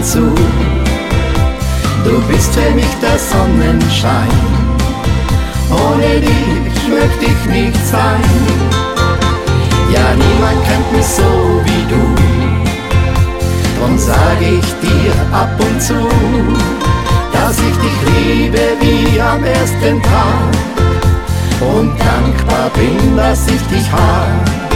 zu. Du bist für mich der Sonnenschein, ohne dich möchte ich nicht sein. Ja, niemand kennt mich so wie du, drum sag ich dir ab und zu, dass ich dich liebe wie am ersten Tag und dankbar bin, dass ich dich hab.